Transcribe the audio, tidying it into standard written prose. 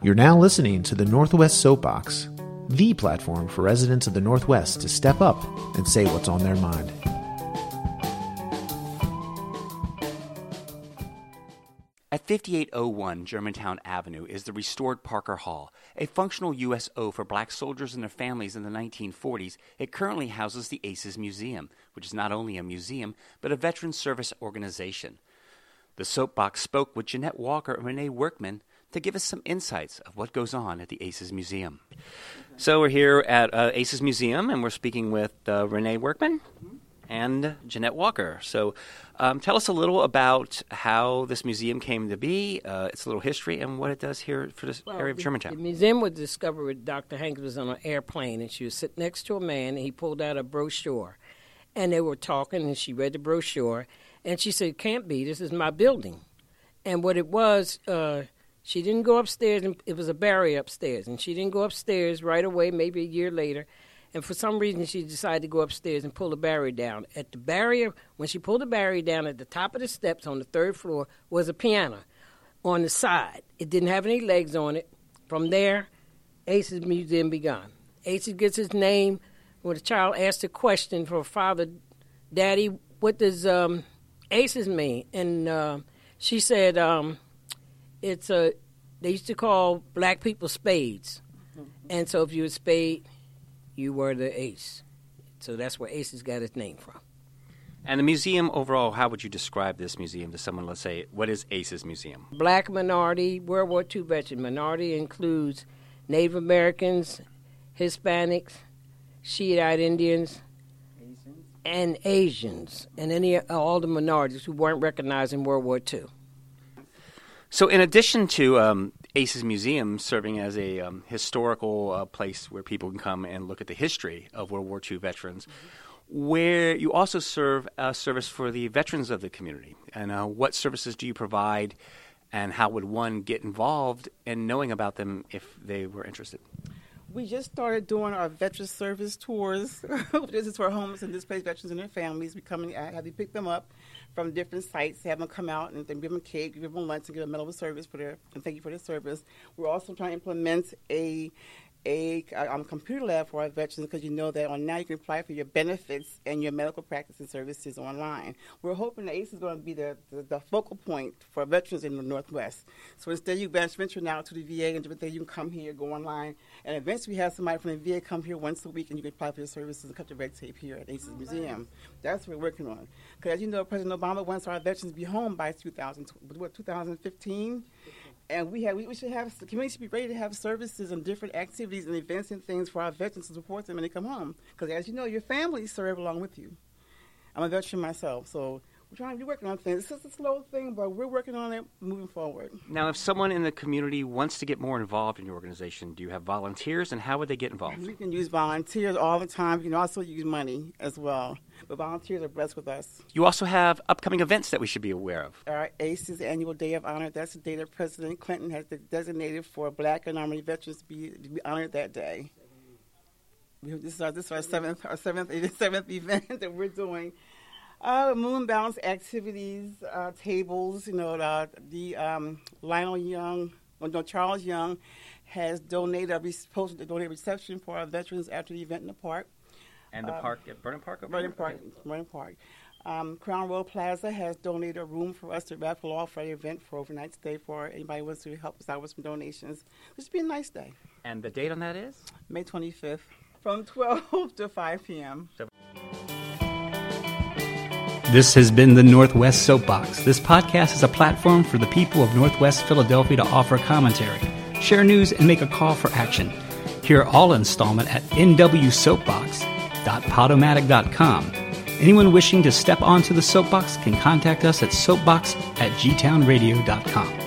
You're now listening to the Northwest Soapbox, the platform for residents of the Northwest to step up and say what's on their mind. At 5801 Germantown Avenue is the restored Parker Hall, a functional USO for black soldiers and their families in the 1940s. It currently houses the ACES Museum, which is not only a museum, but a veteran service organization. The Soapbox spoke with Jeanette Walker and Renee Workman to give us some insights of what goes on at the ACES Museum. So we're here at ACES Museum, and we're speaking with Renee Workman and Jeanette Walker. So tell us a little about how this museum came to be, its little history, and what it does here for this area of Germantown. The museum was discovered when Dr. Hanks was on an airplane, and she was sitting next to a man, and he pulled out a brochure. And they were talking, and she read the brochure, and she said, "Can't be, this is my building." And what it was, she didn't go upstairs, and it was a barrier upstairs, and she didn't go upstairs right away, maybe a year later. And for some reason, she decided to go upstairs and pull the barrier down. At the barrier, when she pulled the barrier down, at the top of the steps on the third floor was a piano on the side. It didn't have any legs on it. From there, ACES Museum began. ACES gets its name when the child asked a question for her father, "Daddy, what does ACES mean?" And she said, they used to call black people spades. And so if you were a spade, you were the ace. So that's where ACES got its name from. And the museum overall, how would you describe this museum to someone? Let's say, what is ACES Museum? Black minority, World War II veteran. Minority includes Native Americans, Hispanics, Shiite Indians, and Asians, and all the minorities who weren't recognized in World War II. So in addition to ACES Museum serving as a historical place where people can come and look at the history of World War II veterans, where you also serve a service for the veterans of the community. And what services do you provide, and how would one get involved in knowing about them if they were interested? We just started doing our veteran service tours. This is for homeless and displaced veterans and their families. We come and have to pick them up from different sites, have them come out and then give them cake, give them lunch, and give them a medal of service and thank you for their service. We're also trying to implement a computer lab for our veterans, because you know that now you can apply for your benefits and your medical practice and services online. We're hoping that ACES is going to be the focal point for veterans in the Northwest. So instead you venture now to the VA and different things, you can come here, go online, and eventually we have somebody from the VA come here once a week and you can apply for your services and cut your red tape here at ACES Museum. That's what we're working on. Because as you know, President Obama wants our veterans to be home by 2015. And we should have, the community should be ready to have services and different activities and events and things for our veterans to support them when they come home. Because as you know, your families serve along with you. I'm a veteran myself, so we're trying to be working on things. It's just a slow thing, but we're working on it moving forward. Now, if someone in the community wants to get more involved in your organization, do you have volunteers, and how would they get involved? We can use volunteers all the time. You can also use money as well. But volunteers are blessed with us. You also have upcoming events that we should be aware of. Our ACES Annual Day of Honor, that's the day that President Clinton has designated for Black and Army veterans to be honored that day. This is our seventh event that we're doing. Moon balance activities, tables. Charles Young has posted a donated reception for our veterans after the event in the park. And the park at Vernon Park? Vernon Park. Crown Royal Plaza has donated a room for us to raffle off for the event for overnight stay for anybody who wants to help us out with some donations. This will be a nice day. And the date on that is? May 25th from 12 to 5 p.m. This has been the Northwest Soapbox. This podcast is a platform for the people of Northwest Philadelphia to offer commentary, share news, and make a call for action. Hear all installment at nwsoapbox.podomatic.com. Anyone wishing to step onto the soapbox can contact us at soapbox@gtownradio.com.